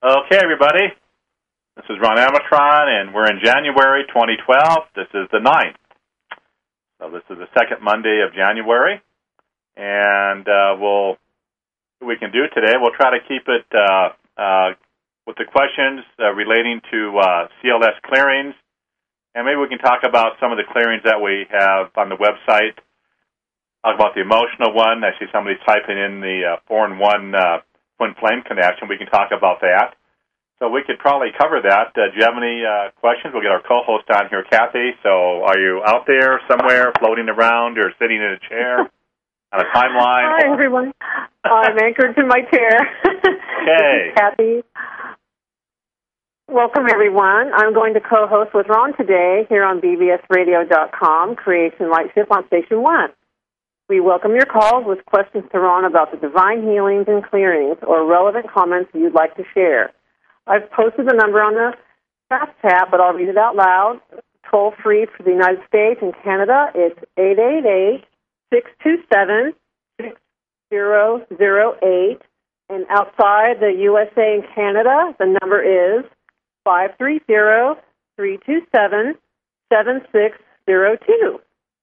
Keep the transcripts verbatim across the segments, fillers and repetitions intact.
Okay, everybody. This is Ron Amatron, and we're in January twenty twelve. This is the ninth. So this is the second Monday of January, and uh, we'll what we can do today, we'll try to keep it uh, uh, with the questions uh, relating to uh, C L S clearings, and maybe we can talk about some of the clearings that we have on the website. Talk about the emotional one. I see somebody's typing in the uh, four and one uh, twin flame connection. We can talk about that. So we could probably cover that. Uh, do you have any uh, questions? We'll get our co-host on here, Kathy. So are you out there somewhere floating around or sitting in a chair on a timeline? Hi, everyone. I'm anchored to my chair. Okay. This is Kathy. Welcome, everyone. I'm going to co-host with Ron today here on B B S radio dot com, Creation Lightship on Station one. We welcome your calls with questions to Ron about the divine healings and clearings or relevant comments you'd like to share. I've posted the number on the fast chat, but I'll read it out loud. Toll free for the United States and Canada, it's eight eight eight, six two seven, six zero zero eight. And outside the U S A and Canada, the number is five three zero, three two seven, seven six zero two.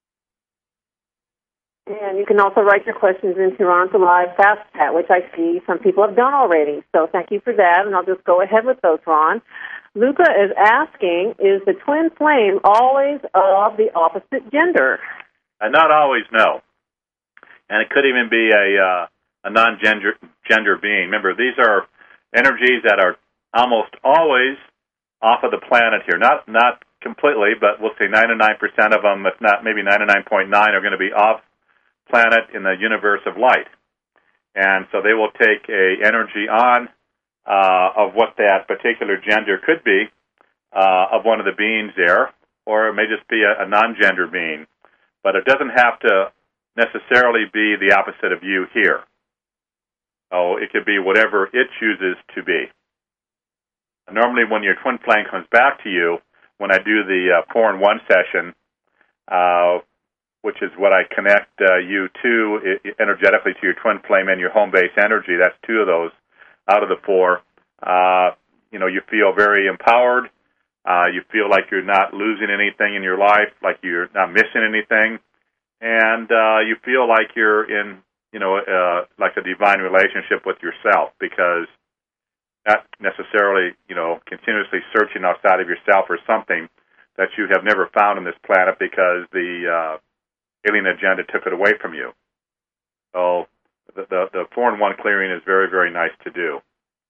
And you can also write your questions into Ron's Live Fast Chat, which I see some people have done already. So thank you for that, and I'll just go ahead with those, Ron. Luca is asking, is the twin flame always of the opposite gender? Uh, not always, no. And it could even be a, uh, a non-gender gender being. Remember, these are energies that are almost always off of the planet here. Not not completely, but we'll say ninety-nine percent of them, if not maybe ninety-nine point nine, are going to be off planet in the universe of light. And so they will take a energy on uh, of what that particular gender could be uh, of one of the beings there, or it may just be a, a non-gender being. But it doesn't have to necessarily be the opposite of you here. Oh, it could be whatever it chooses to be. Normally when your twin flame comes back to you, when I do the uh, four in one session, uh, which is what I connect uh, you to I- energetically to your twin flame and your home base energy. That's two of those out of the four. Uh, you know, you feel very empowered. Uh, you feel like you're not losing anything in your life, like you're not missing anything. And uh, you feel like you're in, you know, uh, like a divine relationship with yourself, because not necessarily, you know, continuously searching outside of yourself for something that you have never found on this planet because the uh, alien agenda took it away from you. So the, the, the four in one clearing is very, very nice to do.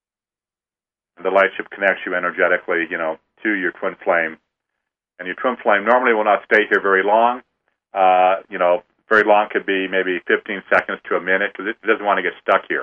And the light ship connects you energetically, you know, to your twin flame. And your twin flame normally will not stay here very long. Uh, you know, very long could be maybe fifteen seconds to a minute, because it doesn't want to get stuck here.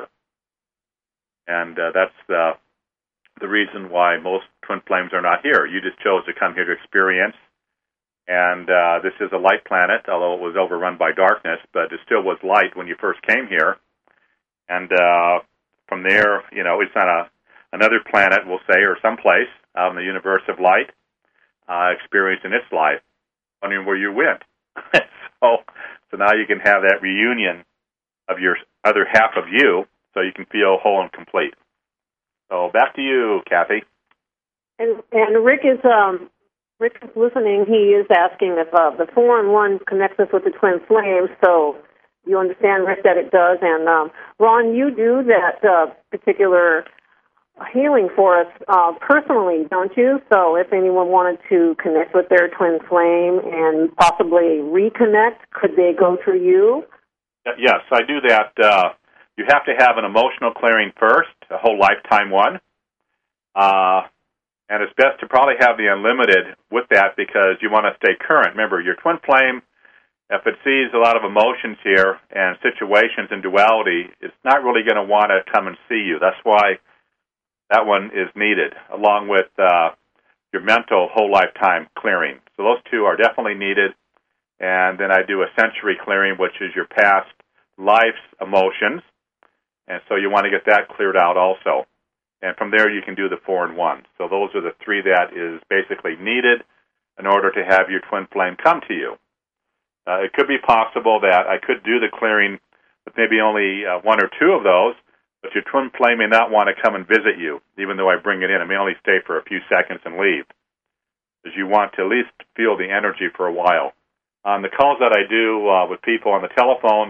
And uh, that's the, the reason why most twin flames are not here. You just chose to come here to experience. And uh, this is a light planet, although it was overrun by darkness, but it still was light when you first came here. And uh, from there, you know, it's on a, another planet, we'll say, or someplace out in the universe of light, uh, experiencing its life, wondering where you went. so, so now you can have that reunion of your other half of you, so you can feel whole and complete. So back to you, Kathy. And, and Rick is... um. Rick is listening. He is asking if uh, the four in one connects us with the twin flames, so you understand, Rick, that it does. And, um, Ron, you do that uh, particular healing for us uh, personally, don't you? So if anyone wanted to connect with their twin flame and possibly reconnect, could they go through you? Yes, I do that. Uh, you have to have an emotional clearing first, a whole lifetime one. Uh And it's best to probably have the unlimited with that, because you want to stay current. Remember, your twin flame, if it sees a lot of emotions here and situations and duality, it's not really going to want to come and see you. That's why that one is needed, along with uh, your mental whole lifetime clearing. So those two are definitely needed. And then I do a sensory clearing, which is your past life's emotions. And so you want to get that cleared out also. And from there, you can do the four in one. So those are the three that is basically needed in order to have your twin flame come to you. Uh, it could be possible that I could do the clearing with maybe only uh, one or two of those, but your twin flame may not want to come and visit you, even though I bring it in. It may only stay for a few seconds and leave, because you want to at least feel the energy for a while. On the calls that I do uh, with people on the telephone,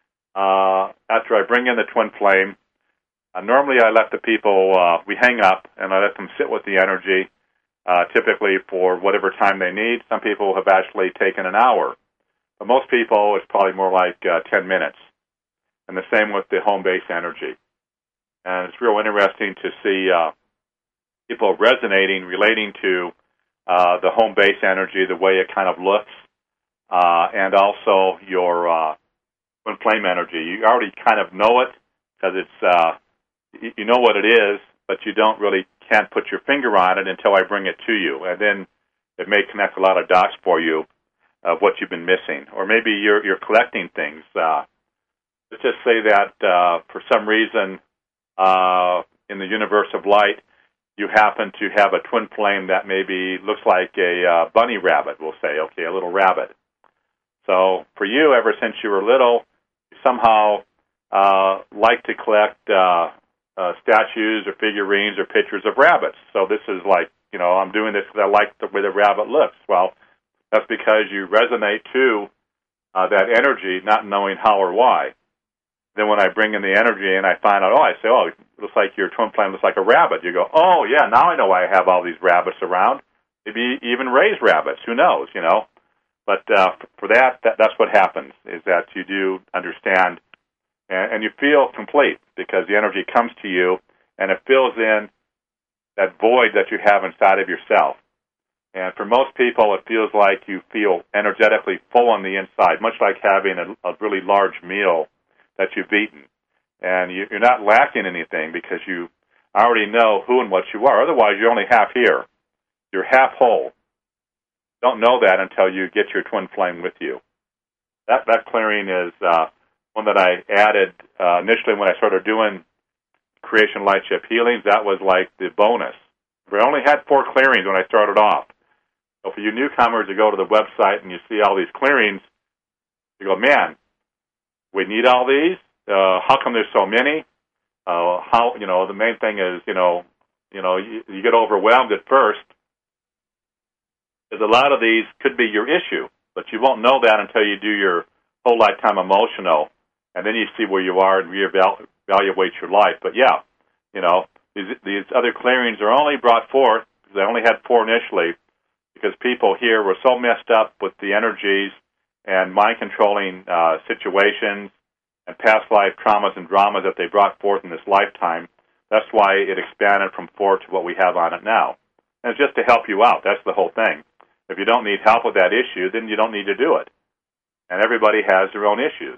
uh, after I bring in the twin flame, uh, normally I let the people, uh, we hang up, and I let them sit with the energy, uh, typically for whatever time they need. Some people have actually taken an hour. But most people, it's probably more like uh, ten minutes. And the same with the home base energy. And it's real interesting to see uh, people resonating, relating to uh, the home base energy, the way it kind of looks, uh, and also your uh, twin flame energy. You already kind of know it because it's uh, you know what it is, but you don't really can't put your finger on it until I bring it to you, and then it may connect a lot of dots for you of what you've been missing, or maybe you're you're collecting things. Uh, let's just say that uh, for some reason uh, in the universe of light, you happen to have a twin flame that maybe looks like a uh, bunny rabbit. We'll say, okay, a little rabbit. So for you, ever since you were little, you somehow uh, like to collect uh, uh, statues or figurines or pictures of rabbits. So this is like, you know, I'm doing this because I like the way the rabbit looks. Well, that's because you resonate to uh, that energy, not knowing how or why. Then when I bring in the energy and I find out, oh, I say, oh, it looks like your twin flame looks like a rabbit. You go, oh, yeah, now I know why I have all these rabbits around. Maybe even raise rabbits. Who knows, you know? But uh, for that, that, that's what happens, is that you do understand, and, and you feel complete because the energy comes to you and it fills in that void that you have inside of yourself. And for most people, it feels like you feel energetically full on the inside, much like having a, a really large meal that you've eaten. And you, you're not lacking anything because you already know who and what you are. Otherwise, you're only half here. You're half whole. Don't know that until you get your twin flame with you. That that clearing is uh, one that I added uh, initially when I started doing Creation Light Shift Healings. That was like the bonus. We only had four clearings when I started off. So for you newcomers to go to the website and you see all these clearings, you go, man, we need all these? Uh, how come there's so many? Uh, how, you know, the main thing is, you know, you know, you, you get overwhelmed at first. Because a lot of these could be your issue, but you won't know that until you do your whole lifetime emotional, and then you see where you are and reevaluate your life. But yeah, you know, these, these other clearings are only brought forth, because I only had four initially, because people here were so messed up with the energies and mind-controlling uh, situations and past life traumas and dramas that they brought forth in this lifetime. That's why it expanded from four to what we have on it now. And it's just to help you out. That's the whole thing. If you don't need help with that issue, then you don't need to do it. And everybody has their own issues.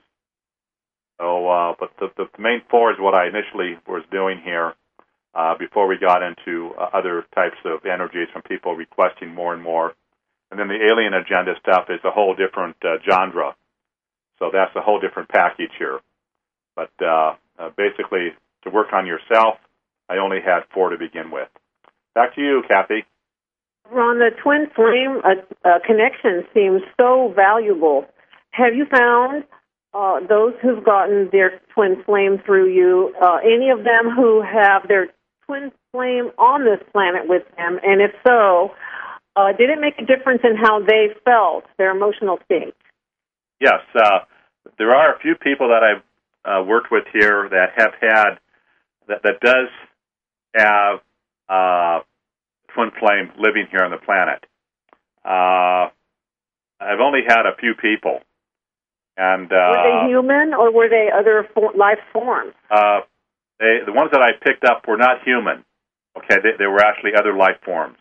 So, uh, but the, the main four is what I initially was doing here uh, before we got into uh, other types of energies from people requesting more and more. And then the alien agenda stuff is a whole different uh, genre. So that's a whole different package here. But uh, uh, basically, to work on yourself, I only had four to begin with. Back to you, Kathy. Ron, the twin flame uh, uh, connection seems so valuable. Have you found uh, those who've gotten their twin flame through you, uh, any of them who have their twin flame on this planet with them? And if so, uh, did it make a difference in how they felt, their emotional state? Yes. Uh, there are a few people that I've uh, worked with here that have had, that, that does have uh, twin flame living here on the planet. Uh, I've only had a few people. And uh, were they human or were they other for- life forms? Uh, they, the ones that I picked up were not human. Okay, they, they were actually other life forms.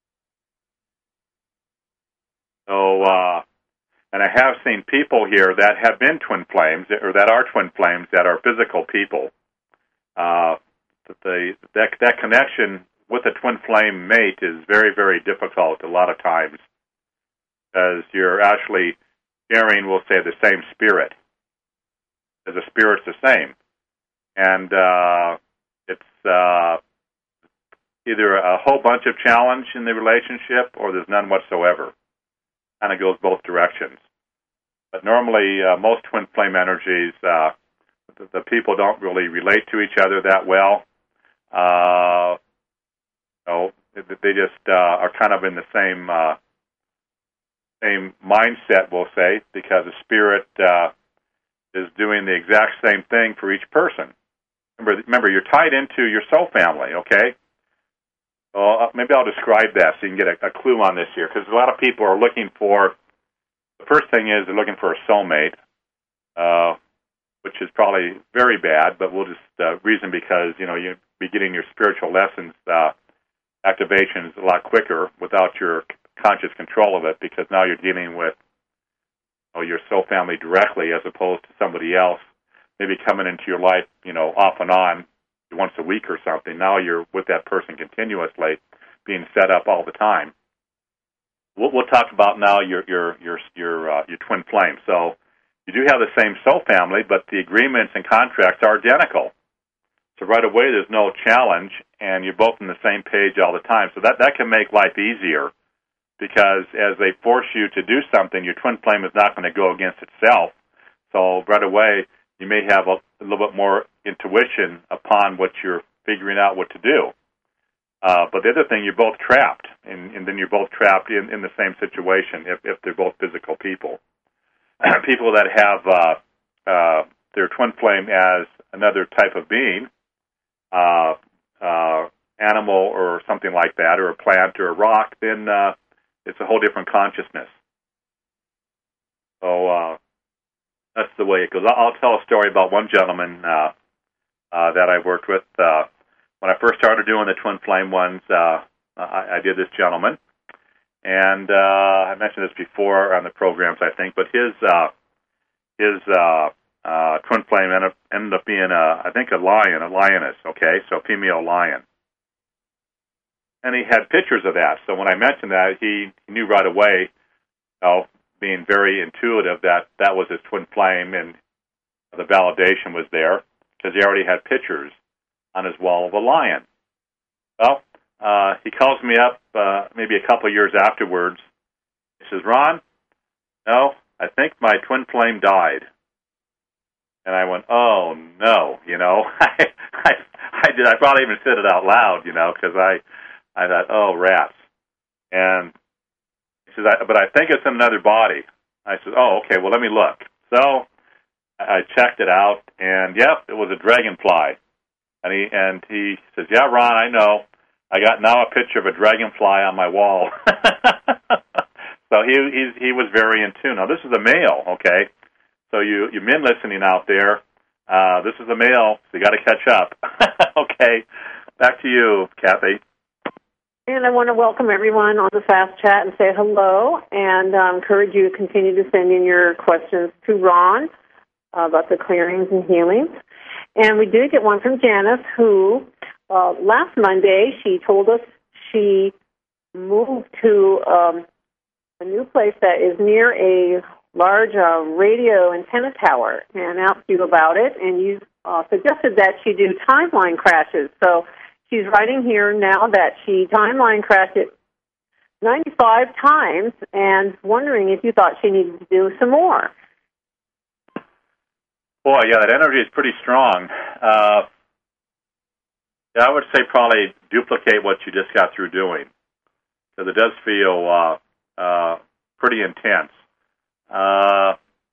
So, uh, and I have seen people here that have been twin flames, or that are twin flames, that are physical people. Uh, the, that, that connection with a twin flame mate is very, very difficult a lot of times, because you're actually sharing, we'll say, the same spirit. As the spirit's the same. And uh, it's uh, either a whole bunch of challenge in the relationship or there's none whatsoever. Kind of goes both directions. But normally, uh, most twin flame energies, uh, the, the people don't really relate to each other that well. Uh, you know, they just uh, are kind of in the same uh, same mindset, we'll say, because the spirit uh, is doing the exact same thing for each person. Remember, remember, you're tied into your soul family, okay? Well, maybe I'll describe that so you can get a, a clue on this here, because a lot of people are looking for, the first thing is they're looking for a soulmate, uh, which is probably very bad, but we'll just uh, reason because, you know, you'll be getting your spiritual lessons uh, activations a lot quicker without your conscious control of it, because now you're dealing with you know, your soul family directly as opposed to somebody else maybe coming into your life, you know, off and on once a week or something. Now you're with that person continuously, being set up all the time. We'll, we'll talk about now your your your your uh, your twin flame. So you do have the same soul family, but the agreements and contracts are identical. So right away, there's no challenge, and you're both on the same page all the time. So that that can make life easier, because as they force you to do something, your twin flame is not going to go against itself. So right away, you may have a, a little bit more intuition upon what you're figuring out what to do. Uh, but the other thing, you're both trapped, and, and then you're both trapped in, in the same situation if, if they're both physical people. People that have uh, uh, their twin flame as another type of being, uh, uh, animal or something like that, or a plant or a rock, then uh, it's a whole different consciousness. So uh, that's the way it goes. I'll tell a story about one gentleman uh, uh, that I worked with. Uh, when I first started doing the twin flame ones, uh, I, I did this gentleman. And uh, I mentioned this before on the programs, I think, but his uh, his uh, uh, twin flame ended up, ended up being, a, I think, a lion, a lioness, okay, so a female lion. And he had pictures of that. So when I mentioned that, he knew right away, you know, being very intuitive, that that was his twin flame, and the validation was there because he already had pictures on his wall of a lion. Well, uh, he calls me up uh, maybe a couple of years afterwards. He says, "Ron, no, I think my twin flame died." And I went, "Oh no!" You know, I, I, I did. I probably even said it out loud, you know, because I, I thought, "Oh, rats." And he says, I, "But I think it's in another body." I said, "Oh, okay. Well, let me look." So I checked it out, and yep, it was a dragonfly. And he and he says, "Yeah, Ron, I know. I got now a picture of a dragonfly on my wall." So he he's, he was very in tune. Now this is a male, okay. So you you men listening out there, uh, this is a male, so you got to catch up. Okay, back to you, Kathy. And I want to welcome everyone on the Fast Chat and say hello, and uh, encourage you to continue to send in your questions to Ron uh, about the clearings and healings. And we did get one from Janice, who uh, last Monday she told us she moved to um, a new place that is near a large uh, radio antenna tower, and asked you about it, and you uh, suggested that she do timeline crashes. So she's writing here now that she timeline crashed it ninety-five times, and wondering if you thought she needed to do some more. Boy, yeah, that energy is pretty strong. Uh, yeah, I would say probably duplicate what you just got through doing, because it does feel uh, uh, pretty intense. Uh,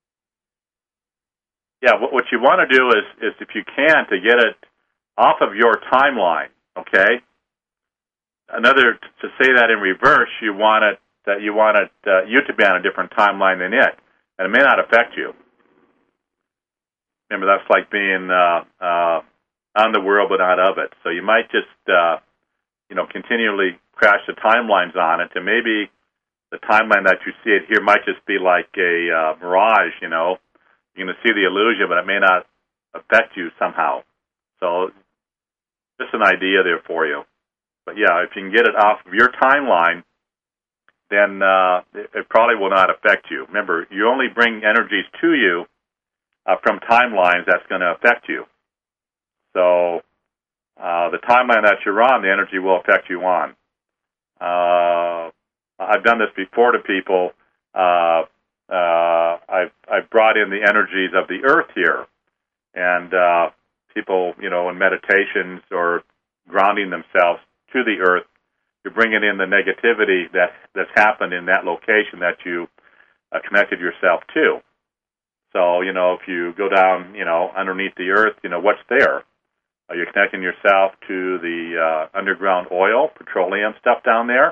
yeah, what, what you want to do is, is, if you can, to get it off of your timeline, okay? Another, to say that in reverse, you want it, that you want it, uh, you to be on a different timeline than it, and it may not affect you. Remember, that's like being uh, uh, on the world but not of it. So you might just, uh, you know, continually crash the timelines on it, and maybe the timeline that you see it here might just be like a uh, mirage, you know. You're going to see the illusion, but it may not affect you somehow. So just an idea there for you. But, yeah, if you can get it off of your timeline, then uh, it, it probably will not affect you. Remember, you only bring energies to you Uh, from timelines that's going to affect you. So uh, the timeline that you're on, the energy will affect you on. Uh, I've done this before to people. Uh, uh, I've, I've brought in the energies of the earth here, And uh, people, you know, in meditations or grounding themselves to the earth, you're bringing in the negativity that that's happened in that location that you uh, connected yourself to. So, you know, if you go down, you know, underneath the earth, you know, what's there? Uh, you're connecting yourself to the uh, underground oil, petroleum stuff down there.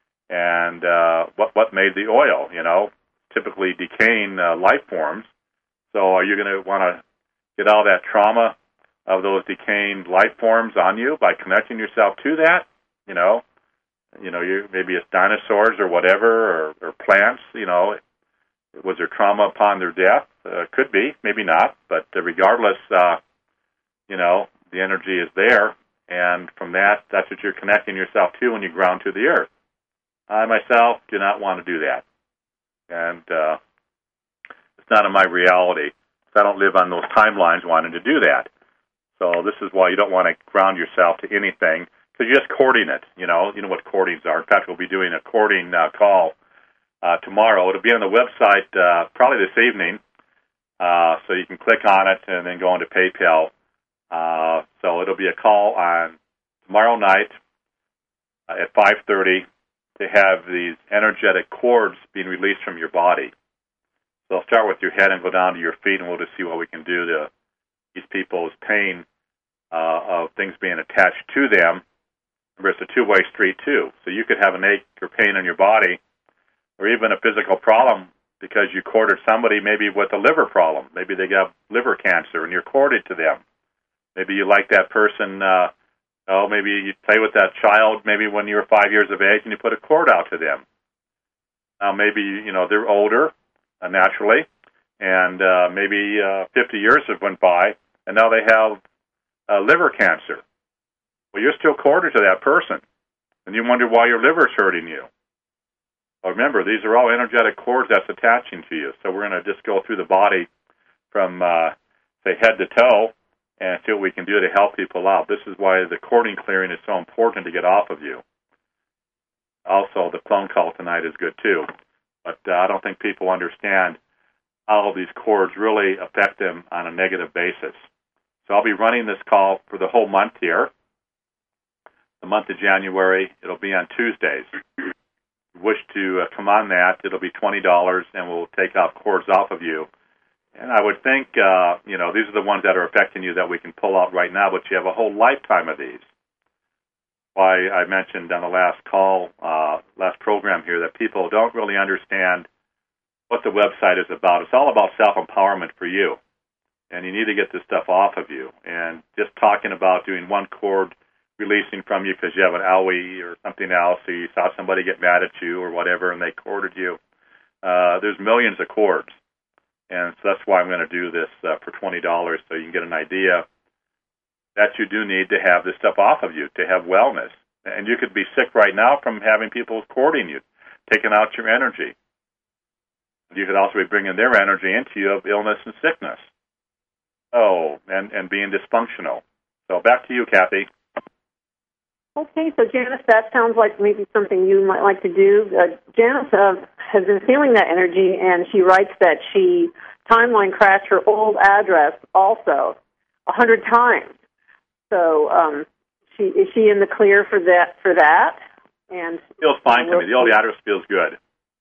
And uh, what what made the oil, you know, typically decaying uh, life forms. So are you going to want to get all that trauma of those decaying life forms on you by connecting yourself to that? You know, you know, you maybe it's dinosaurs or whatever, or, or plants, you know. Was there trauma upon their death? Uh, could be, maybe not. But uh, regardless, uh, you know, the energy is there. And from that, that's what you're connecting yourself to when you ground to the earth. I, myself, do not want to do that. And uh, it's not in my reality. I don't live on those timelines wanting to do that. So this is why you don't want to ground yourself to anything, because you're just courting it. You know, you know what courtings are. In fact, we'll be doing a courting uh, call uh, tomorrow. It'll be on the website uh, probably this evening, uh, so you can click on it and then go into PayPal. Uh, so it'll be a call on tomorrow night uh, at five thirty to have these energetic cords being released from your body. So I'll start with your head and go down to your feet, and we'll just see what we can do to ease people's pain uh, of things being attached to them. Remember, it's a two-way street, too. So you could have an ache or pain in your body, or even a physical problem because you courted somebody maybe with a liver problem. Maybe they got liver cancer, and you're courted to them. Maybe you like that person, uh, oh, maybe you play with that child maybe when you were five years of age, and you put a cord out to them. Now, maybe, you know, they're older, uh, naturally, and uh, maybe uh, fifty years have went by, and now they have uh, liver cancer. Well, you're still corded to that person, and you wonder why your liver's hurting you. Well, remember, these are all energetic cords that's attaching to you. So we're going to just go through the body from, uh, say, head to toe and see what we can do to help people out. This is why the cording clearing is so important to get off of you. Also, the phone call tonight is good, too. But uh, I don't think people understand how these cords really affect them on a negative basis. So I'll be running this call for the whole month here. The month of January, it'll be on Tuesdays. If you wish to uh, come on that, it'll be twenty dollars, and we'll take out cords off of you. And I would think, uh, you know, these are the ones that are affecting you that we can pull out right now, but you have a whole lifetime of these. Why I mentioned on the last call, uh, last program here, that people don't really understand what the website is about. It's all about self-empowerment for you, and you need to get this stuff off of you. And just talking about doing one cord releasing from you because you have an owie or something else, or you saw somebody get mad at you or whatever, and they corded you. Uh, there's millions of cords. And so that's why I'm going to do this uh, for twenty dollars, so you can get an idea that you do need to have this stuff off of you to have wellness. And you could be sick right now from having people cording you, taking out your energy. You could also be bringing their energy into you of illness and sickness. Oh, and, and being dysfunctional. So back to you, Kathy. Okay, so Janice, that sounds like maybe something you might like to do. Uh, Janice uh, has been feeling that energy, and she writes that she timeline crashed her old address also a hundred times. So um, she is she in the clear for that? For that, and feels fine to me. The old address feels good.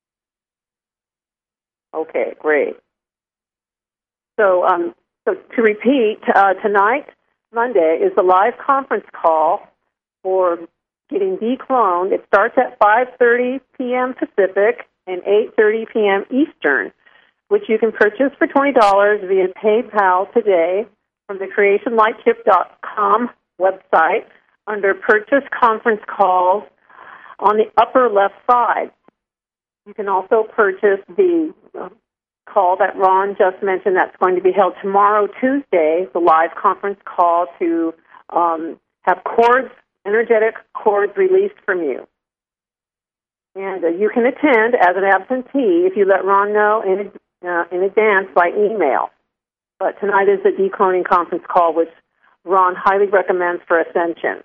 Okay, great. So, um, so to repeat, uh, tonight, Monday, is the live conference call for getting decloned. It starts at five thirty p.m. Pacific and eight thirty p.m. Eastern, which you can purchase for twenty dollars via PayPal today from the creation light ship dot com website under Purchase Conference Calls on the upper left side. You can also purchase the uh, call that Ron just mentioned that's going to be held tomorrow, Tuesday, the live conference call to um, have cords, energetic cords released from you. And uh, you can attend as an absentee if you let Ron know in, uh, in advance by email. But tonight is the decloning conference call, which Ron highly recommends for Ascension.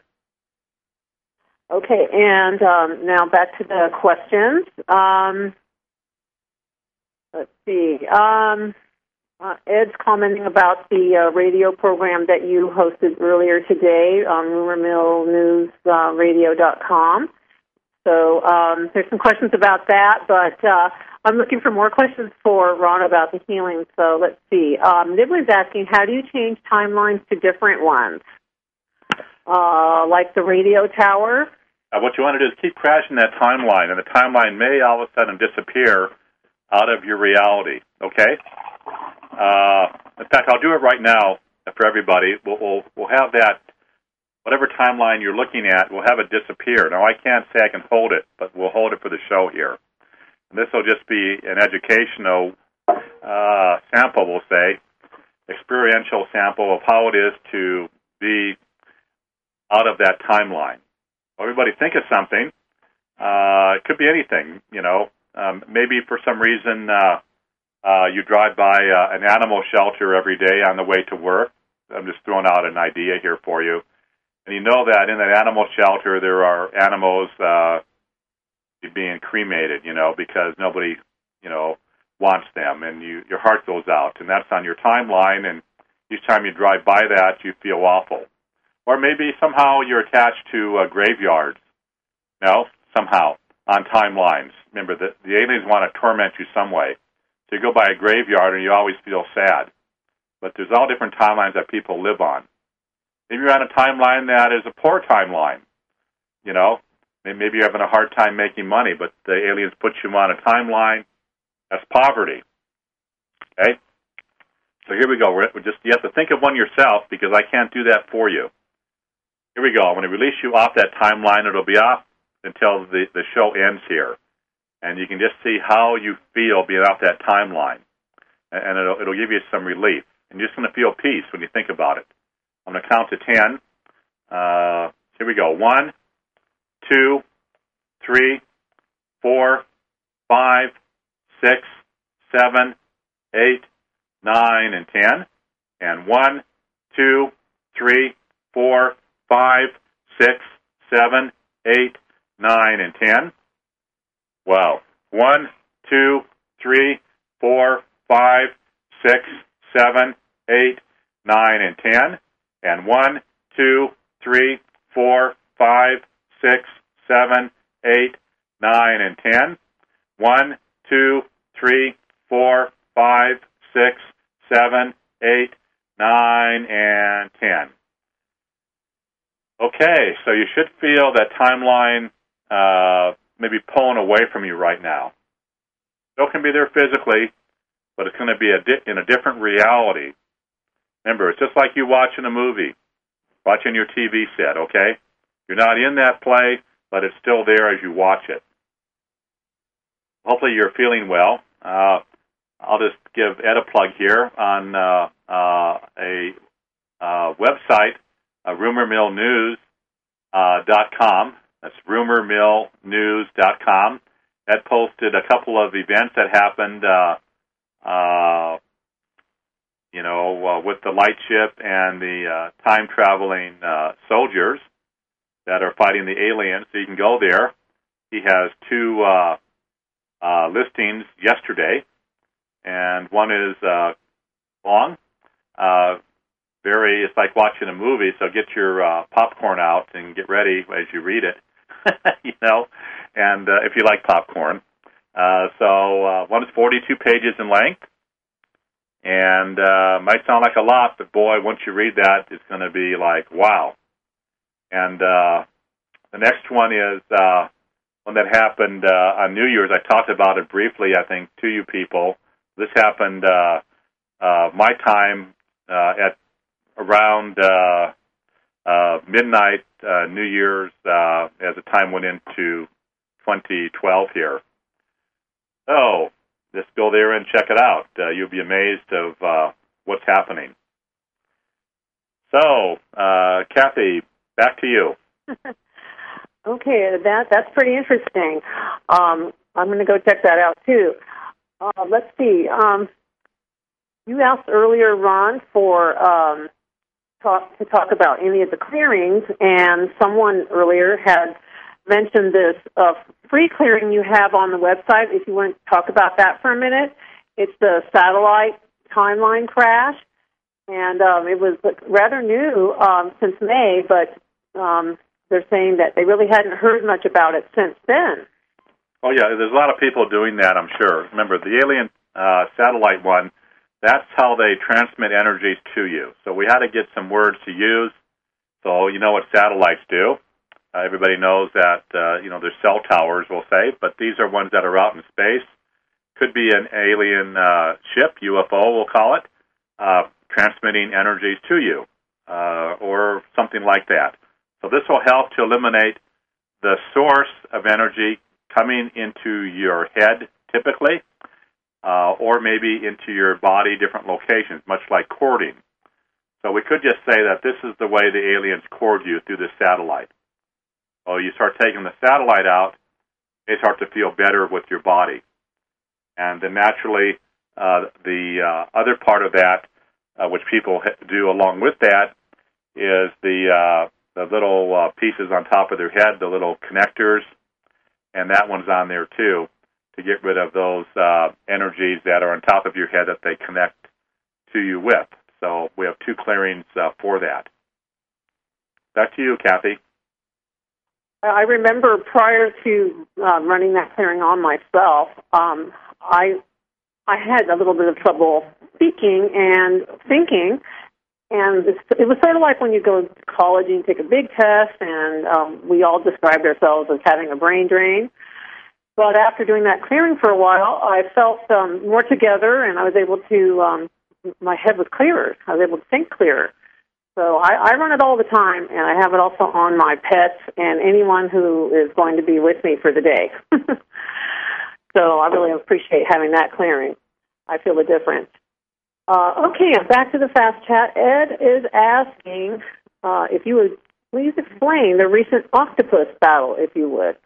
Okay, and um, now back to the questions. Um, let's see. Um, Uh, Ed's commenting about the uh, radio program that you hosted earlier today on rumor mill news radio dot com. So um, there's some questions about that, but uh, I'm looking for more questions for Ron about the healing. So let's see. Um, Nibbler's asking, how do you change timelines to different ones, uh, like the radio tower? Uh, what you want to do is keep crashing that timeline, and the timeline may all of a sudden disappear out of your reality, okay? Uh, in fact, I'll do it right now for everybody. We'll, we'll, we'll have that, whatever timeline you're looking at, we'll have it disappear. Now, I can't say I can hold it, but we'll hold it for the show here. And this will just be an educational uh, sample, we'll say, experiential sample of how it is to be out of that timeline. Everybody think of something. Uh, it could be anything, you know. Um, maybe for some reason uh, uh, you drive by uh, an animal shelter every day on the way to work. I'm just throwing out an idea here for you. And you know that in that animal shelter there are animals uh, being cremated, you know, because nobody, you know, wants them. And you, your heart goes out. And that's on your timeline. And each time you drive by that, you feel awful. Or maybe somehow you're attached to uh, graveyards, you know, somehow on timelines. Remember, the, the aliens want to torment you some way. So you go by a graveyard and you always feel sad. But there's all different timelines that people live on. Maybe you're on a timeline that is a poor timeline. You know, maybe you're having a hard time making money, but the aliens put you on a timeline that's poverty. Okay? So here we go. We're just, you have to think of one yourself because I can't do that for you. Here we go. I'm going to release you off that timeline. It'll be off until the, the show ends here. And you can just see how you feel being off that timeline. And it'll, it'll give you some relief. And you're just going to feel peace when you think about it. I'm going to count to ten. Uh, here we go. One, two, three, four, five, six, seven, eight, nine, and ten. And one, two, three, four, five, six, seven, eight, nine, and ten. Wow. One, two, three, four, five, six, seven, eight, nine, and ten. And one, two, three, four, five, six, seven, eight, nine, and ten. One, two, three, four, five, six, seven, eight, nine, and ten. Okay, so you should feel that timeline uh, maybe pulling away from you right now. Still can be there physically, but it's going to be a di- in a different reality. Remember, it's just like you watching a movie, watching your T V set, okay? You're not in that play, but it's still there as you watch it. Hopefully you're feeling well. Uh, I'll just give Ed a plug here on uh, uh, a uh, website, uh, rumor mill news dot com. That's rumor mill news dot com. Ed posted a couple of events that happened uh, uh, you know, uh, with the light ship and the uh, time-traveling uh, soldiers that are fighting the aliens. So you can go there. He has two uh, uh, listings yesterday, and one is uh, long. Uh, very, it's like watching a movie, so get your uh, popcorn out and get ready as you read it, you know, and uh, if you like popcorn. Uh, so uh, one is forty-two pages in length. And uh, might sound like a lot, but boy, once you read that, it's going to be like, wow. And uh, the next one is uh, one that happened uh, on New Year's. I talked about it briefly, I think, to you people. This happened uh, uh, my time uh, at around uh, uh, midnight uh, New Year's uh, as the time went into twenty twelve here. So just go there and check it out. Uh, you'll be amazed of uh, what's happening. So, uh, Kathy, back to you. Okay, that that's pretty interesting. Um, I'm going to go check that out, too. Uh, let's see. Um, you asked earlier, Ron, for um, talk, to talk about any of the clearings, and someone earlier had mentioned this uh, free clearing you have on the website. If you want to talk about that for a minute, it's the satellite timeline crash, and um, it was rather new um, since May, but um, they're saying that they really hadn't heard much about it since then. Oh, yeah, there's a lot of people doing that, I'm sure. Remember, the alien uh, satellite one, that's how they transmit energies to you. So we had to get some words to use. So you know what satellites do. Uh, everybody knows that, uh, you know, there's cell towers, we'll say, but these are ones that are out in space. Could be an alien uh, ship, U F O we'll call it, uh, transmitting energies to you, uh, or something like that. So this will help to eliminate the source of energy coming into your head, typically, uh, or maybe into your body, different locations, much like cording. So we could just say that this is the way the aliens cord you through the satellite. So you start taking the satellite out, they start to feel better with your body. And then naturally, uh, the uh, other part of that, uh, which people do along with that, is the uh, the little uh, pieces on top of their head, the little connectors, and that one's on there too, to get rid of those uh, energies that are on top of your head that they connect to you with. So we have two clearings uh, for that. Back to you, Kathy. I remember prior to uh, running that clearing on myself, um, I I had a little bit of trouble speaking and thinking, and it was sort of like when you go to college and you take a big test, and um, we all described ourselves as having a brain drain. But after doing that clearing for a while, I felt um, more together, and I was able to, um, my head was clearer. I was able to think clearer. So I, I run it all the time, and I have it also on my pets and anyone who is going to be with me for the day. So I really appreciate having that clearing. I feel the difference. Uh, okay, back to the fast chat. Ed is asking uh, if you would please explain the recent octopus battle, if you would.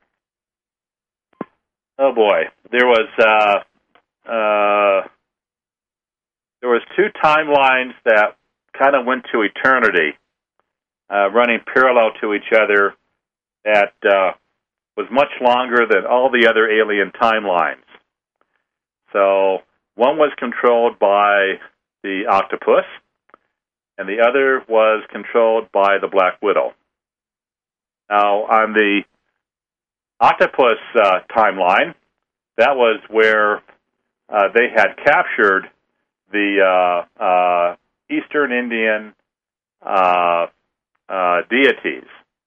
Oh boy, there was uh, uh, there was two timelines that kind of went to eternity, uh, running parallel to each other. That uh, was much longer than all the other alien timelines. So one was controlled by the octopus, and the other was controlled by the Black Widow. Now, on the octopus uh, timeline, that was where uh, they had captured the uh, uh, Eastern Indian uh, uh, deities.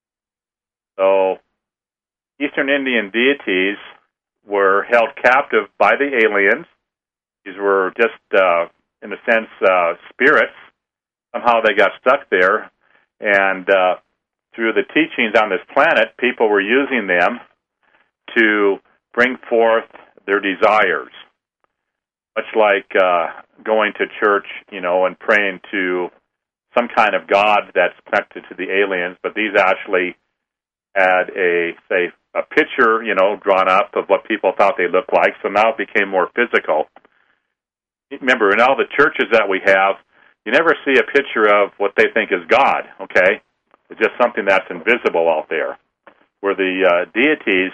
So, Eastern Indian deities were held captive by the aliens. These were just, uh, in a sense, uh, spirits. Somehow they got stuck there, and uh, through the teachings on this planet, people were using them to bring forth their desires, much like uh, going to church, you know, and praying to some kind of god that's connected to the aliens, but these actually had a, say, a picture, you know, drawn up of what people thought they looked like, so now it became more physical. Remember, in all the churches that we have, you never see a picture of what they think is God, okay? It's just something that's invisible out there, where the uh, deities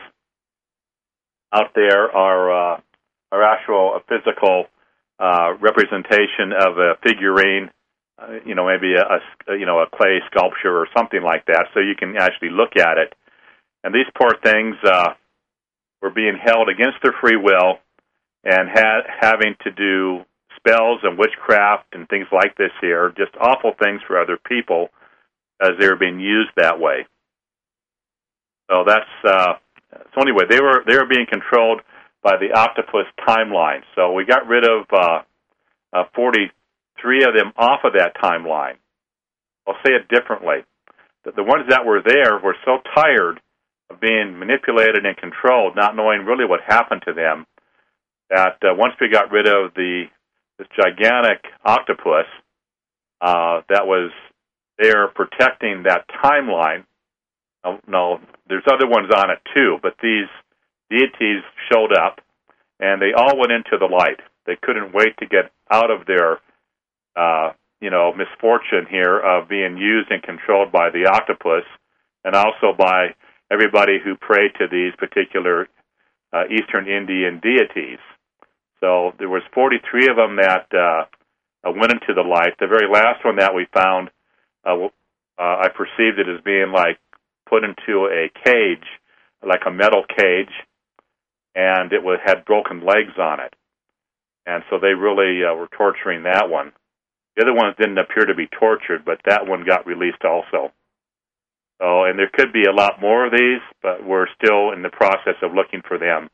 out there are uh, are actual a physical uh, representation of a figurine, uh, you know, maybe a, a you know a clay sculpture or something like that, so you can actually look at it. And these poor things uh, were being held against their free will and ha- having to do spells and witchcraft and things like this here, just awful things for other people as they were being used that way. So that's uh, so anyway, they were they were being controlled by the octopus timeline. So we got rid of uh, uh, forty-three of them off of that timeline. I'll say it differently. The, the ones that were there were so tired of being manipulated and controlled, not knowing really what happened to them, that uh, once we got rid of the this gigantic octopus uh, that was there protecting that timeline. No, no, there's other ones on it too, but these deities showed up, and they all went into the light. They couldn't wait to get out of their, uh, you know, misfortune here of being used and controlled by the octopus, and also by everybody who prayed to these particular uh, Eastern Indian deities. So there was forty-three of them that uh, uh, went into the light. The very last one that we found, uh, uh, I perceived it as being like put into a cage, like a metal cage, and it was, had broken legs on it. And so they really uh, were torturing that one. The other ones didn't appear to be tortured, but that one got released also. So, and there could be a lot more of these, but we're still in the process of looking for them.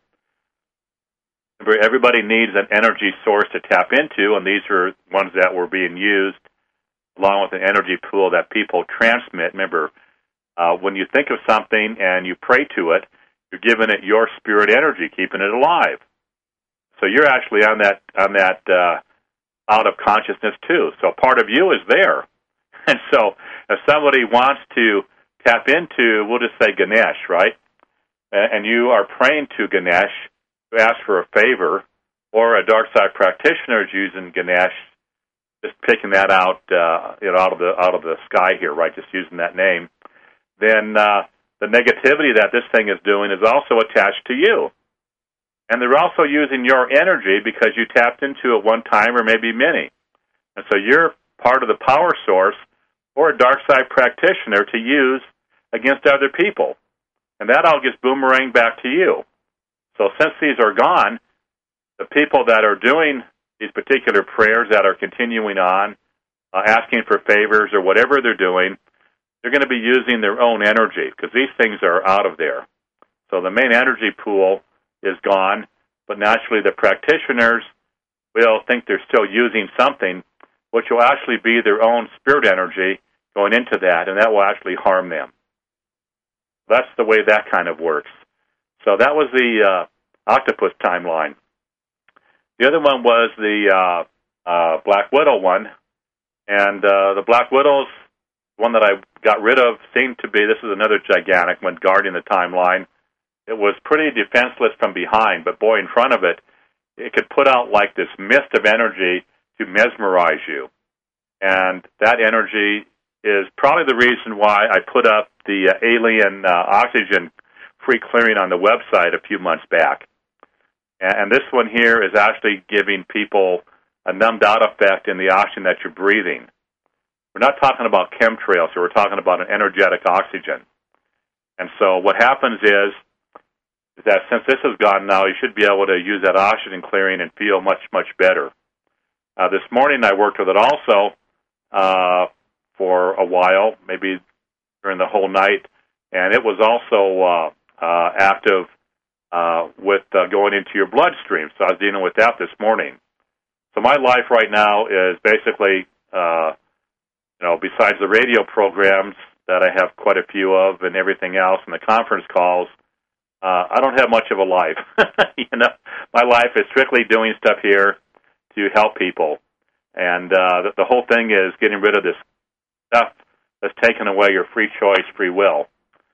Remember, everybody needs an energy source to tap into, and these are ones that were being used along with an energy pool that people transmit. Remember, uh, when you think of something and you pray to it, you're giving it your spirit energy, keeping it alive. So you're actually on that on that uh, out of consciousness too. So part of you is there. And so if somebody wants to tap into, we'll just say Ganesh, right? And you are praying to Ganesh to ask for a favor, or a dark side practitioner is using Ganesh, just picking that out, uh, you know, out of the out of the sky here, right? Just using that name. Then uh, the negativity that this thing is doing is also attached to you. And they're also using your energy because you tapped into it one time or maybe many. And so you're part of the power source or a dark side practitioner to use against other people. And that all gets boomeranged back to you. So since these are gone, the people that are doing these particular prayers that are continuing on, uh, asking for favors or whatever they're doing, they're going to be using their own energy because these things are out of there. So the main energy pool is gone, but naturally the practitioners will think they're still using something, which will actually be their own spirit energy going into that, and that will actually harm them. That's the way that kind of works. So that was the uh, octopus timeline. The other one was the uh, uh, Black Widow one, and uh, the Black Widow's one that I got rid of seemed to be, this is another gigantic one guarding the timeline. It was pretty defenseless from behind, but boy, in front of it, it could put out like this mist of energy to mesmerize you. And that energy is probably the reason why I put up the uh, alien uh, oxygen free clearing on the website a few months back. And, and this one here is actually giving people a numbed out effect in the oxygen that you're breathing. We're not talking about chemtrails, so we're talking about an energetic oxygen. And so what happens is, is that since this is gone now, you should be able to use that oxygen clearing and feel much, much better. Uh, this morning I worked with it also uh, for a while, maybe during the whole night, and it was also uh, uh, active uh, with uh, going into your bloodstream. So I was dealing with that this morning. So my life right now is basically, uh, you know, besides the radio programs that I have quite a few of and everything else and the conference calls, Uh, I don't have much of a life. You know, my life is strictly doing stuff here to help people. And uh, the, the whole thing is getting rid of this stuff that's taken away your free choice, free will.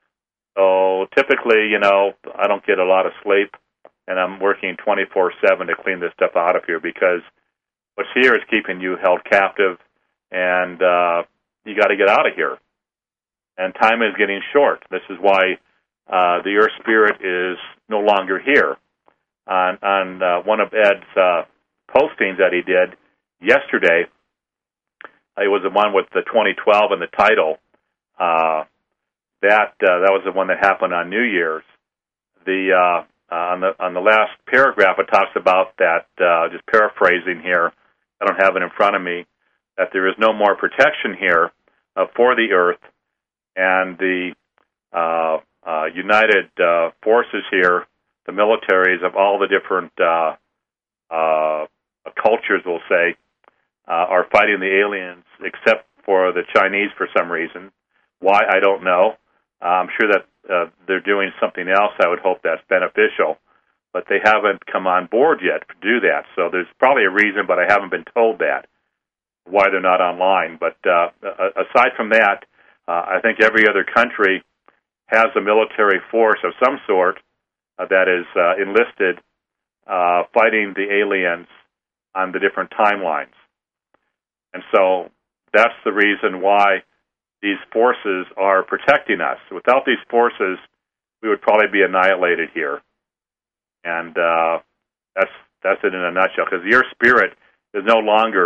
So typically, you know, I don't get a lot of sleep, and I'm working twenty-four seven to clean this stuff out of here because what's here is keeping you held captive, and uh, you got to get out of here. And time is getting short. This is why Uh, the Earth Spirit is no longer here. On, on uh, one of Ed's uh, postings that he did yesterday, it was the one with the twenty twelve and the title. Uh, that uh, that was the one that happened on New Year's. The uh, uh, on the on the last paragraph, it talks about that. Uh, just paraphrasing here, I don't have it in front of me. That there is no more protection here uh, for the Earth, and the uh, Uh, united uh, forces here, the militaries of all the different uh, uh, cultures, we'll say, uh, are fighting the aliens, except for the Chinese for some reason. Why, I don't know. Uh, I'm sure that uh, they're doing something else I would hope that's beneficial, but they haven't come on board yet to do that. So there's probably a reason, but I haven't been told that, why they're not online. But uh, aside from that, uh, I think every other country has a military force of some sort uh, that is uh, enlisted uh, fighting the aliens on the different timelines. And so that's the reason why these forces are protecting us. Without these forces, we would probably be annihilated here. And uh, that's that's it in a nutshell, because your spirit is no longer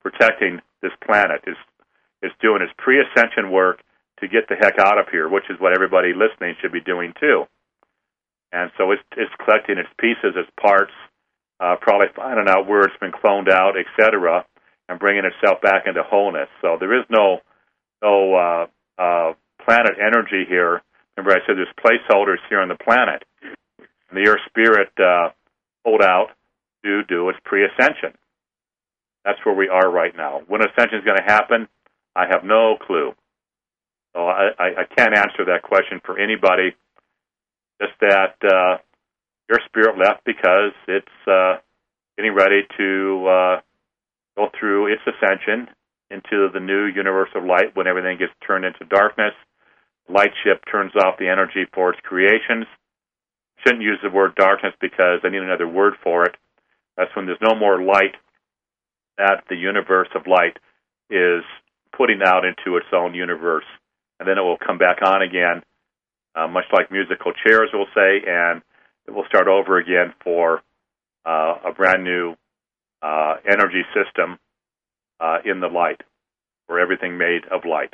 protecting this planet. It's, it's doing its pre-ascension work to get the heck out of here, which is what everybody listening should be doing too. And so it's, it's collecting its pieces, its parts, uh, probably finding out where it's been cloned out, et cetera, and bringing itself back into wholeness. So there is no no uh, uh, planet energy here. Remember I said there's placeholders here on the planet. And the Earth Spirit uh, pulled out to do its pre-ascension. That's where we are right now. When ascension is going to happen, I have no clue. So I, I, I can't answer that question for anybody. Just that uh, your spirit left because it's uh, getting ready to uh, go through its ascension into the new universe of light when everything gets turned into darkness. Light ship turns off the energy for its creations. Shouldn't use the word darkness because I need another word for it. That's when there's no more light that the universe of light is putting out into its own universe. And then it will come back on again, uh, much like musical chairs will say, and it will start over again for uh, a brand new uh, energy system uh, in the light, for everything made of light.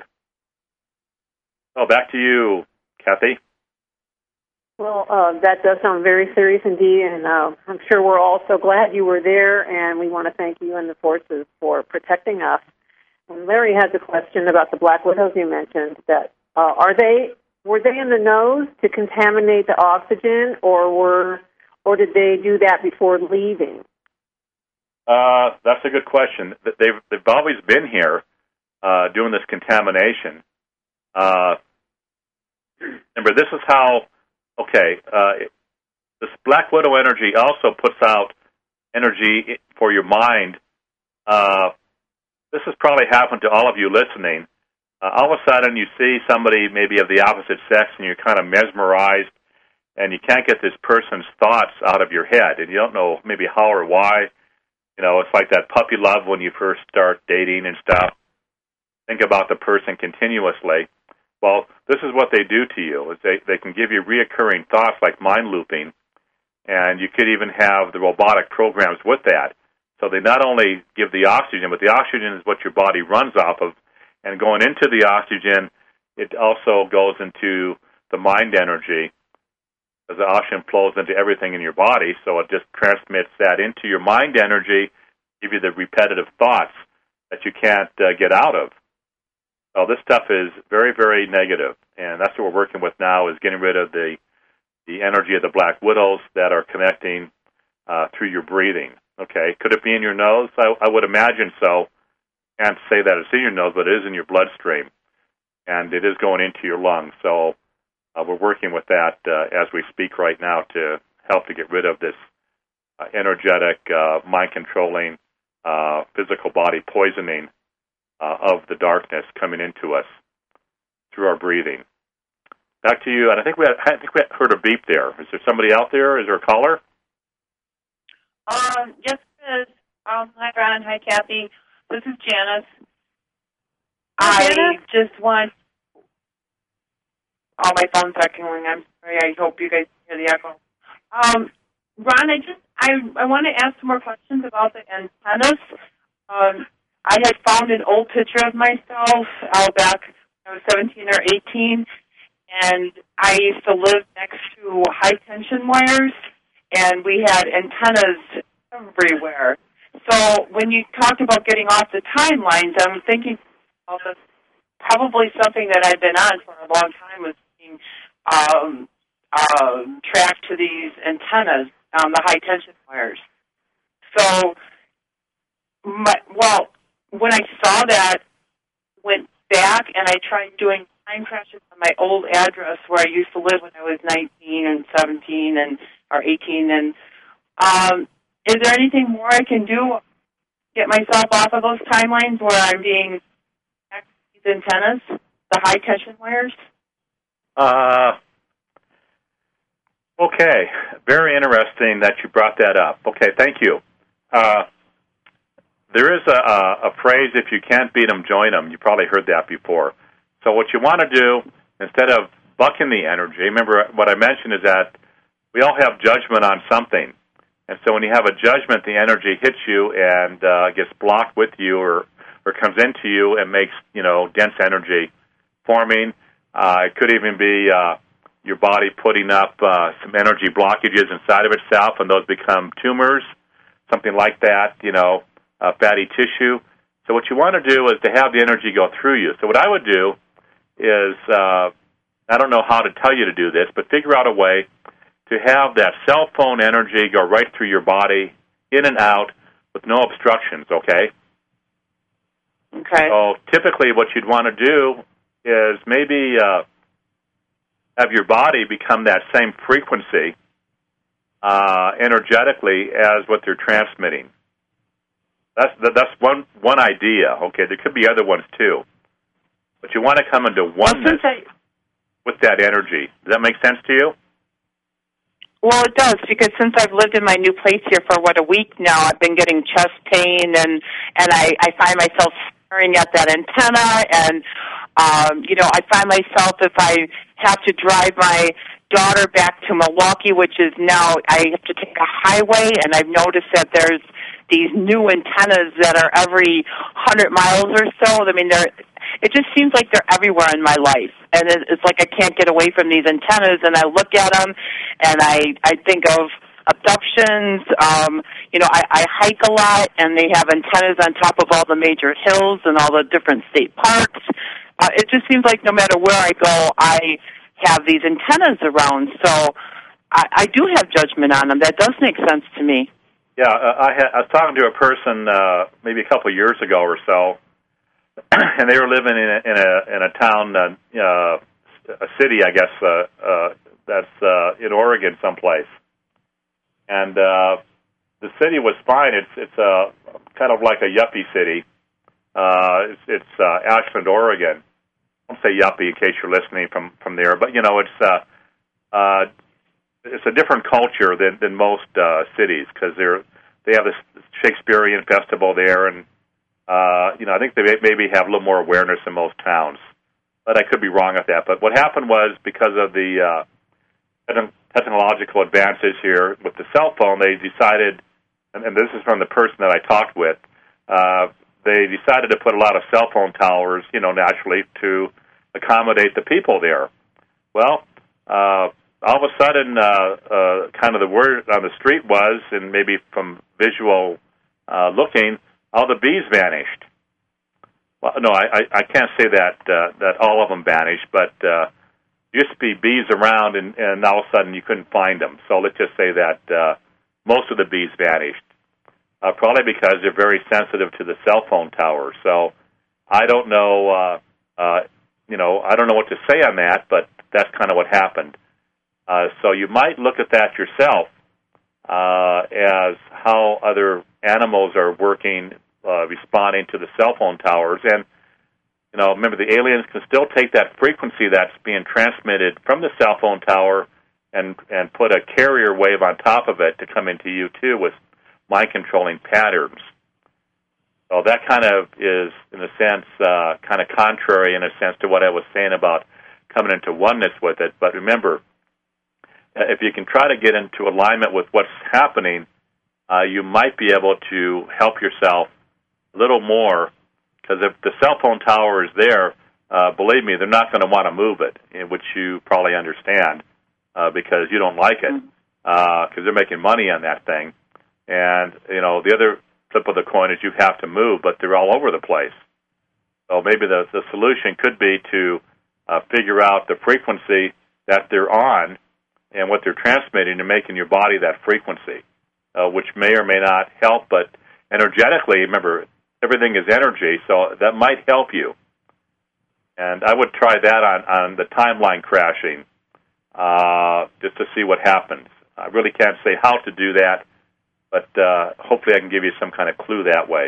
So back to you, Kathy. Well, uh, that does sound very serious indeed, and uh, I'm sure we're all so glad you were there, and we want to thank you and the forces for protecting us. And Larry has a question about the black widows you mentioned. That uh, are they were they in the nose to contaminate the oxygen, or were or did they do that before leaving? Uh, that's a good question. They've they've always been here uh, doing this contamination. Uh, remember, this is how. Okay, uh, this black widow energy also puts out energy for your mind. Uh, this has probably happened to all of you listening. Uh, all of a sudden, you see somebody maybe of the opposite sex, and you're kind of mesmerized, and you can't get this person's thoughts out of your head, and you don't know maybe how or why. You know, it's like that puppy love when you first start dating and stuff. Think about the person continuously. Well, this is what they do to you. Is they, they can give you reoccurring thoughts like mind looping, and you could even have the robotic programs with that. So they not only give the oxygen, but the oxygen is what your body runs off of, and going into the oxygen, it also goes into the mind energy, as the oxygen flows into everything in your body, so it just transmits that into your mind energy, give you the repetitive thoughts that you can't uh, get out of. So this stuff is very, very negative, and that's what we're working with now, is getting rid of the the energy of the black widows that are connecting uh, through your breathing. Okay, could it be in your nose? I, I would imagine so. Can't say that it's in your nose, but it is in your bloodstream, and it is going into your lungs. So uh, we're working with that uh, as we speak right now to help to get rid of this uh, energetic, uh, mind-controlling, uh, physical body poisoning Uh, of the darkness coming into us through our breathing. Back to you, and I think we had, I think we heard a beep there. Is there somebody out there? Is there a caller? Um, yes, it is. Um, hi, Ron. Hi, Kathy. This is Janice. Hi, I Janice. just want. Oh, my phone's echoing. I'm sorry. I hope you guys hear the echo. Um, Ron, I just I I want to ask some more questions about the antennas. Um. I had found an old picture of myself out back when I was seventeen or eighteen, and I used to live next to high-tension wires, and we had antennas everywhere. So when you talked about getting off the timelines, I'm thinking about this, probably something that I've been on for a long time was being um, uh, tracked to these antennas on the high-tension wires. So, my, well... when I saw that, went back and I tried doing time crashes on my old address where I used to live when I was nineteen and seventeen and or eighteen. And um, is there anything more I can do? Get myself off of those timelines where I'm being these antennas, the high tension wires? Uh, okay, very interesting that you brought that up. Okay, thank you. Uh, There is a, a, a phrase, if you can't beat them, join them. You probably heard that before. So what you want to do, instead of bucking the energy, remember what I mentioned is that we all have judgment on something. And so when you have a judgment, the energy hits you and uh, gets blocked with you or, or comes into you and makes, you know, dense energy forming. Uh, it could even be uh, your body putting up uh, some energy blockages inside of itself, and those become tumors, something like that, you know, uh, fatty tissue. So what you want to do is to have the energy go through you. So what I would do is, uh, I don't know how to tell you to do this, but figure out a way to have that cell phone energy go right through your body, in and out, with no obstructions, okay? Okay. So typically what you'd want to do is maybe uh, have your body become that same frequency uh, energetically as what they're transmitting. That's that's one one idea, okay? There could be other ones too. But you want to come into oneness well, I, with that energy. Does that make sense to you? Well, it does, because since I've lived in my new place here for, what, a week now, I've been getting chest pain, and, and I, I find myself staring at that antenna, and, um, you know, I find myself, if I have to drive my daughter back to Milwaukee, which is now, I have to take a highway, and I've noticed that there's these new antennas that are every one hundred miles or so. I mean, they're, it just seems like they're everywhere in my life. And it's like I can't get away from these antennas, and I look at them, and I, I think of abductions. Um, you know, I, I hike a lot, and they have antennas on top of all the major hills and all the different state parks. Uh, it just seems like no matter where I go, I have these antennas around. So I, I do have judgment on them. That does make sense to me. Yeah, uh, I, had, I was talking to a person uh, maybe a couple of years ago or so, and they were living in a in a, in a town, uh, uh, a city, I guess, uh, uh, that's uh, in Oregon someplace. And uh, the city was fine. It's it's uh, kind of like a yuppie city. Uh, it's it's uh, Ashland, Oregon. I don't say yuppie in case you're listening from, from there, but you know it's uh, uh, it's a different culture than than most uh, cities because they're they have this Shakespearean festival there, and uh, you know I think they maybe have a little more awareness in most towns, but I could be wrong at that. But what happened was because of the uh, technological advances here with the cell phone, they decided, and, and this is from the person that I talked with, uh, they decided to put a lot of cell phone towers, you know, naturally to accommodate the people there. Well, uh, all of a sudden, uh, uh, kind of the word on the street was, and maybe from visual uh, looking, all the bees vanished. Well, no, I, I, I can't say that uh, that all of them vanished, but uh, used to be bees around, and, and all of a sudden you couldn't find them. So let's just say that uh, most of the bees vanished, uh, probably because they're very sensitive to the cell phone tower. So I don't know, uh, uh, you know, I don't know what to say on that, but that's kind of what happened. Uh, so you might look at that yourself uh, as how other animals are working, uh, responding to the cell phone towers. And, you know, remember, the aliens can still take that frequency that's being transmitted from the cell phone tower and, and put a carrier wave on top of it to come into you, too, with mind-controlling patterns. So that kind of is, in a sense, uh, kind of contrary, in a sense, to what I was saying about coming into oneness with it. But remember, if you can try to get into alignment with what's happening, uh, you might be able to help yourself a little more, because if the cell phone tower is there, uh, believe me, they're not going to want to move it, which you probably understand uh, because you don't like it, because uh, they're making money on that thing. And, you know, the other flip of the coin is you have to move, but they're all over the place. So maybe the, the solution could be to uh, figure out the frequency that they're on and what they're transmitting and making your body that frequency, uh, which may or may not help, but energetically, remember, everything is energy, so that might help you. And I would try that on, on the timeline crashing, uh, just to see what happens. I really can't say how to do that, but uh, hopefully I can give you some kind of clue that way.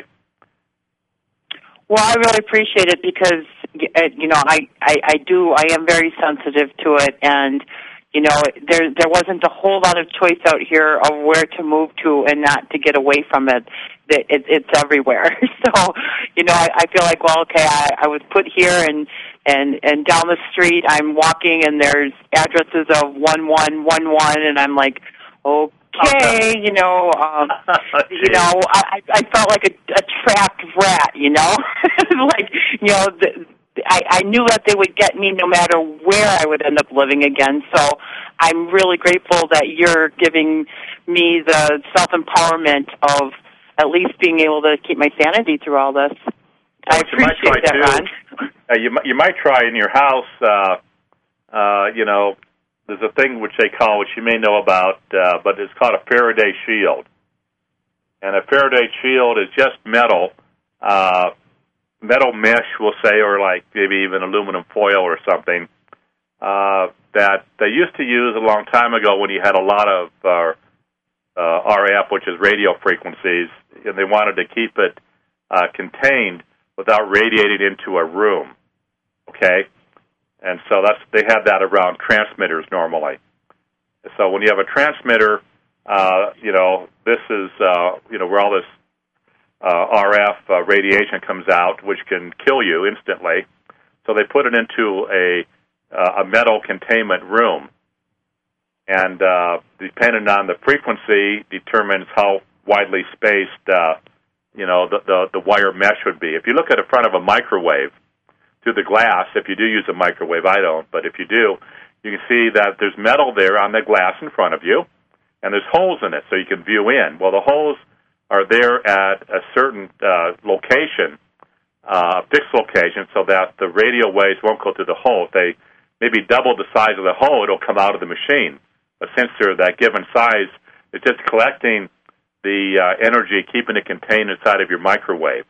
Well, I really appreciate it because, you know, I, I, I do, I am very sensitive to it, and you know, there there wasn't a whole lot of choice out here of where to move to and not to get away from it. It, it it's everywhere. So, you know, I, I feel like, well, okay, I, I was put here, and, and, and down the street I'm walking, and there's addresses of one one one one, and I'm like, okay, okay, you know, um, you know, I, I felt like a, a trapped rat, you know, like, you know, the, I, I knew that they would get me no matter where I would end up living again. So I'm really grateful that you're giving me the self-empowerment of at least being able to keep my sanity through all this. Well, I appreciate that, Ron. Uh, you, you might try in your house, uh, uh, you know, there's a thing which they call, which you may know about, uh, but it's called a Faraday shield. And a Faraday shield is just metal, uh, metal mesh, we'll say, or like maybe even aluminum foil or something, uh, that they used to use a long time ago when you had a lot of uh, uh, R F, which is radio frequencies, and they wanted to keep it uh, contained without radiating into a room, okay? And so that's they have that around transmitters normally. So when you have a transmitter, uh, you know, this is, uh, you know, where all this uh, R F uh, radiation comes out, which can kill you instantly. So they put it into a, uh, a metal containment room. And uh, depending on the frequency determines how widely spaced, uh, you know, the, the, the wire mesh would be. If you look at the front of a microwave, through the glass, if you do use a microwave, I don't, but if you do, you can see that there's metal there on the glass in front of you, and there's holes in it so you can view in. Well, the holes are there at a certain uh, location, uh, fixed location, so that the radio waves won't go through the hole. If they maybe double the size of the hole, it'll come out of the machine. But since they're that given size, it's just collecting the uh, energy, keeping it contained inside of your microwave.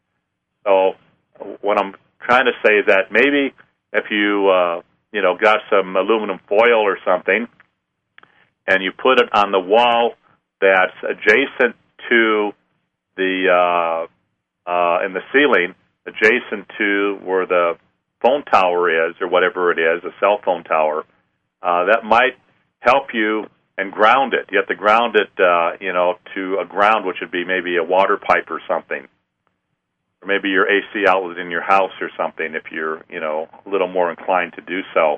So what I'm trying to say is that maybe if you, uh, you know, got some aluminum foil or something and you put it on the wall that's adjacent to the, uh, uh, in the ceiling, adjacent to where the phone tower is or whatever it is, a cell phone tower, uh, that might help you and ground it. You have to ground it, uh, you know, to a ground, which would be maybe a water pipe or something. Or maybe your A C outlet in your house or something if you're, you know, a little more inclined to do so.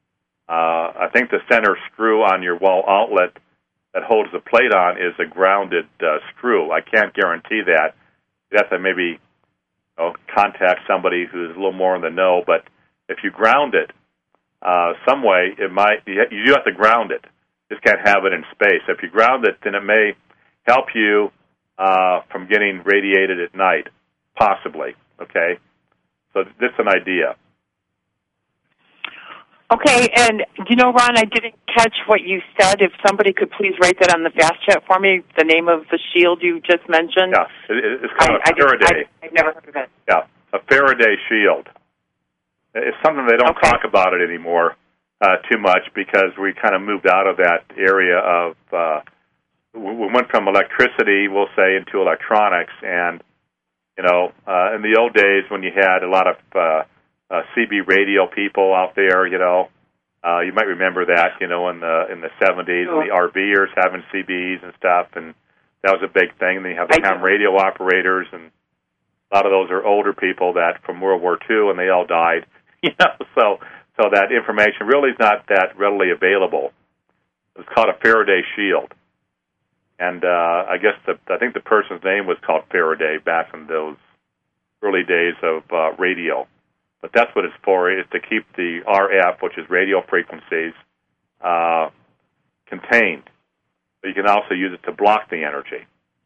Uh, I think the center screw on your wall outlet that holds the plate on is a grounded uh, screw. I can't guarantee that. You have to maybe you know, contact somebody who's a little more in the know, but if you ground it uh, some way, it might, you do have to ground it. You just can't have it in space. If you ground it, then it may help you uh, from getting radiated at night. Possibly, okay? So that's an idea. Okay, and you know, Ron, I didn't catch what you said. If somebody could please write that on the fast chat for me, the name of the shield you just mentioned. Yeah, it's called I, a Faraday. I, I've never heard of it. Yeah, a Faraday shield. It's something they don't okay. talk about it anymore uh, too much because we kind of moved out of that area of, uh, we went from electricity, we'll say, into electronics, and you know, uh, in the old days when you had a lot of uh, uh, C B radio people out there, you know, uh, you might remember that, you know, in the in the seventies, oh. and the RVers having C Bs and stuff, and that was a big thing. And then you have the ham radio operators, and a lot of those are older people that from World War Two, and they all died, you know. So, so that information really is not that readily available. It's called a Faraday shield. And uh, I guess the, I think the person's name was called Faraday back in those early days of uh, radio. But that's what it's for, is to keep the R F, which is radio frequencies, uh, contained. But you can also use it to block the energy.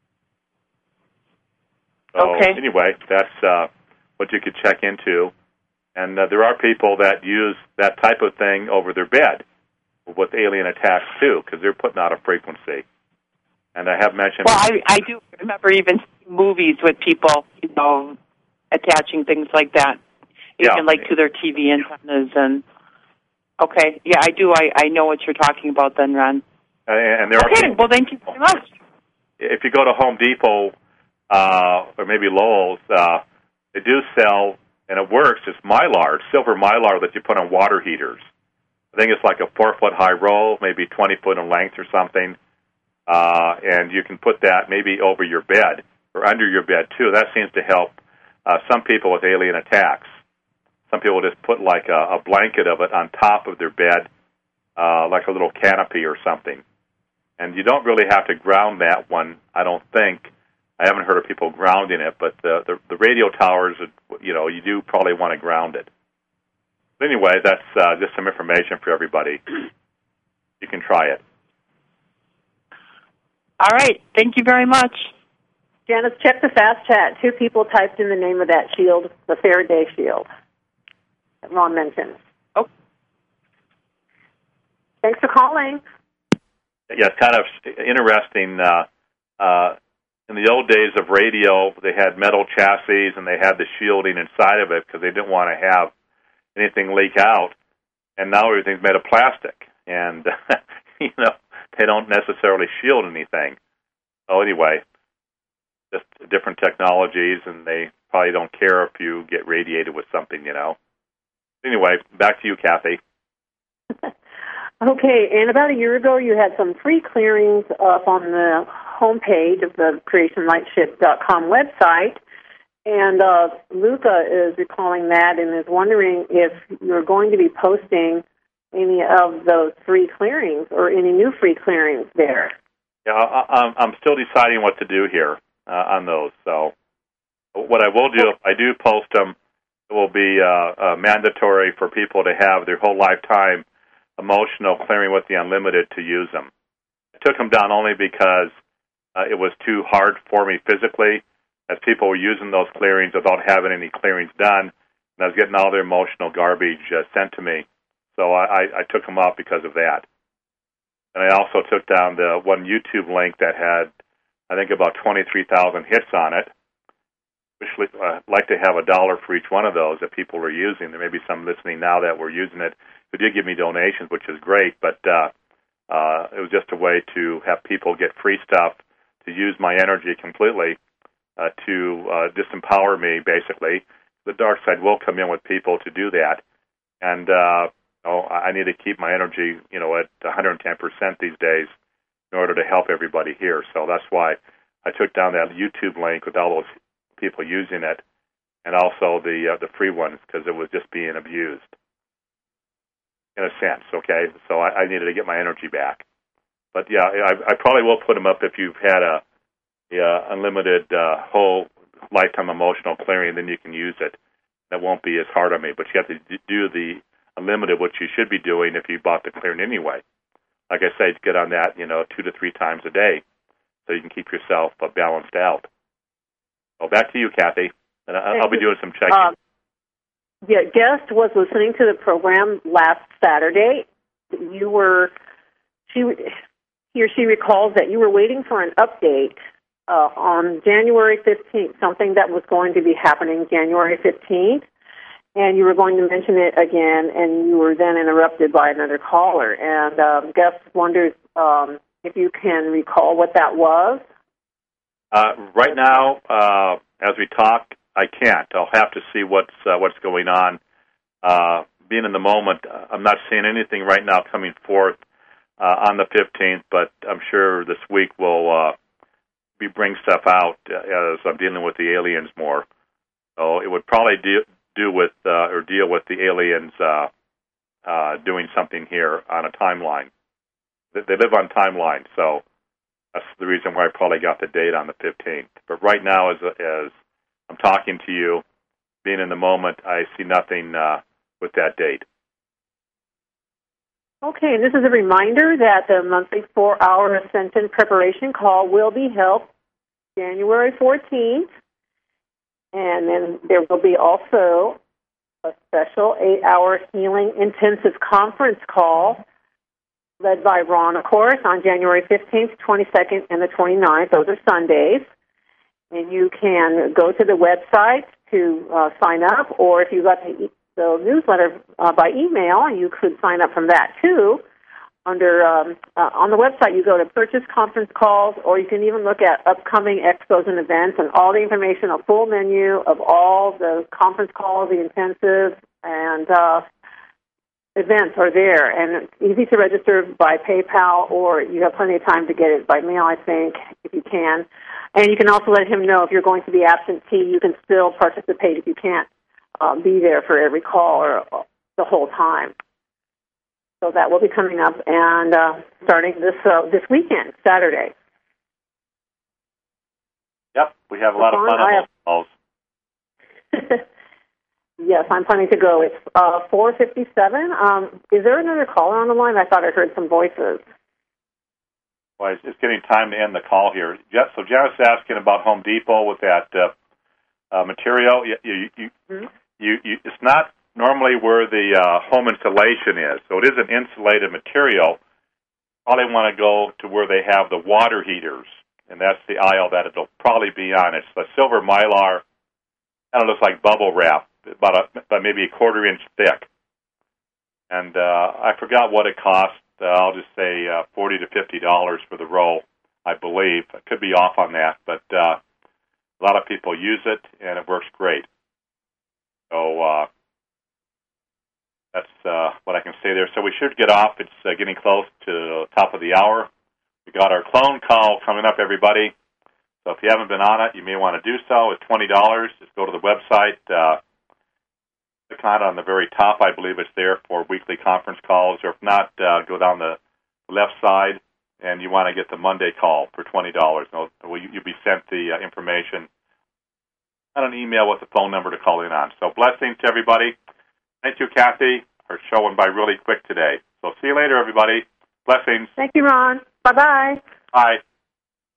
So okay. anyway, that's uh, what you could check into. And uh, there are people that use that type of thing over their bed with alien attacks, too, because they're putting out a frequency. And I have mentioned... Well, I, I do remember even movies with people, you know, attaching things like that, even yeah. like to their T V antennas. And okay, yeah, I do. I, I know what you're talking about then, Ron. And, and there okay, are people, well, thank you very much. If you go to Home Depot uh, or maybe Lowe's, uh, they do sell, and it works, it's Mylar, silver Mylar that you put on water heaters. I think it's like a four-foot-high roll, maybe twenty foot in length or something. Uh, and you can put that maybe over your bed or under your bed, too. That seems to help uh, some people with alien attacks. Some people just put like a, a blanket of it on top of their bed, uh, like a little canopy or something. And you don't really have to ground that one, I don't think. I haven't heard of people grounding it, but the, the, the radio towers, you know, you do probably want to ground it. But anyway, that's uh, just some information for everybody. You can try it. All right. Thank you very much. Janice, check the fast chat. Two people typed in the name of that shield, the Faraday shield that Ron mentioned. Oh. Thanks for calling. Yeah, it's kind of interesting. Uh, uh, in the old days of radio, they had metal chassis and they had the shielding inside of it because they didn't want to have anything leak out. And now everything's made of plastic. And, you know, they don't necessarily shield anything. So anyway, just different technologies, and they probably don't care if you get radiated with something, you know. Anyway, back to you, Kathy. Okay, and about a year ago, you had some free clearings up on the homepage of the creation light ship dot com website, and uh, Luca is recalling that and is wondering if you're going to be posting any of those free clearings or any new free clearings there. Yeah, I, I'm still deciding what to do here uh, on those. So what I will do, if I do post them, it will be uh, uh, mandatory for people to have their whole lifetime emotional clearing with the Unlimited to use them. I took them down only because uh, it was too hard for me physically, as people were using those clearings without having any clearings done, and I was getting all their emotional garbage uh, sent to me. So I, I, I took them off because of that. And I also took down the one YouTube link that had, I think, about twenty-three thousand hits on it. I'd uh, like to have a dollar for each one of those that people were using. There may be some listening now that were using it who did give me donations, which is great, but uh, uh, it was just a way to have people get free stuff, to use my energy completely, uh, to uh, disempower me, basically. The dark side will come in with people to do that. And uh, oh, I need to keep my energy, you know, at one hundred ten percent these days in order to help everybody here. So that's why I took down that YouTube link with all those people using it, and also the uh, the free ones, because it was just being abused, in a sense, okay? So I, I needed to get my energy back. But, yeah, I, I probably will put them up if you've had a, a unlimited uh, whole lifetime emotional clearing, then you can use it. That won't be as hard on me. But you have to do the unlimited, which you should be doing if you bought the clearing anyway. Like I say, get on that, you know, two to three times a day so you can keep yourself uh, balanced out. So back to you, Kathy. And I'll, I'll be doing some checking. Um, yeah, guest was listening to the program last Saturday. You were, she, he or she recalls that you were waiting for an update uh, on January fifteenth, something that was going to be happening January fifteenth, and you were going to mention it again, and you were then interrupted by another caller. And um, guest wonders um, if you can recall what that was. Uh, right now, uh, as we talk, I can't. I'll have to see what's uh, what's going on. Uh, being in the moment, I'm not seeing anything right now coming forth uh, on the fifteenth, but I'm sure this week will uh, be bring stuff out uh, as I'm dealing with the aliens more. So it would probably do, do with uh, or deal with the aliens uh, uh, doing something here on a timeline. They, they live on timeline, so that's the reason why I probably got the date on the fifteenth. But right now, as as I'm talking to you, being in the moment, I see nothing uh, with that date. Okay, and this is a reminder that the monthly four-hour Ascension preparation call will be held January fourteenth, and then there will be also a special eight-hour healing intensive conference call led by Ron, of course, on January fifteenth, twenty-second, and the twenty-ninth. Those are Sundays. And you can go to the website to uh, sign up, or if you got the, the newsletter uh, by email, you could sign up from that, too. Under um, uh, on the website, you go to purchase conference calls, or you can even look at upcoming expos and events, and all the information, a full menu of all the conference calls, the intensive, and uh, events are there. And it's easy to register by PayPal, or you have plenty of time to get it by mail, I think, if you can. And you can also let him know if you're going to be absentee, you can still participate if you can't uh, be there for every call or uh, the whole time. So that will be coming up and uh, starting this uh, this weekend, Saturday. Yep, we have a lot of fun on those calls. Yes, I'm planning to go. It's uh, four fifty-seven. Um, is there another caller on the line? I thought I heard some voices. Well, it's, it's getting time to end the call here. So Janet's asking about Home Depot with that uh, uh, material. You, you, you, mm-hmm. you, you, it's not normally where the uh, home insulation is, so it is an insulated material. Probably want to go to where they have the water heaters, and that's the aisle that it'll probably be on. It's the silver mylar, and it looks like bubble wrap, about, a, about maybe a quarter inch thick. And uh, I forgot what it cost. Uh, I'll just say uh, forty to fifty dollars for the roll, I believe. I could be off on that, but uh, a lot of people use it, and it works great. So uh, that's uh, what I can say there. So we should get off. It's uh, getting close to the top of the hour. We got our clone call coming up, everybody. So if you haven't been on it, you may want to do so. It's twenty dollars. Just go to the website. Uh, Click on it on the very top. I believe it's there for weekly conference calls. Or if not, uh, go down the left side, and you want to get the Monday call for twenty dollars. You'll be sent the uh, information on an email with the phone number to call in on. So blessings to everybody. Thank you, Kathy. Our show went by really quick today. So see you later, everybody. Blessings. Thank you, Ron. Bye-bye. Bye.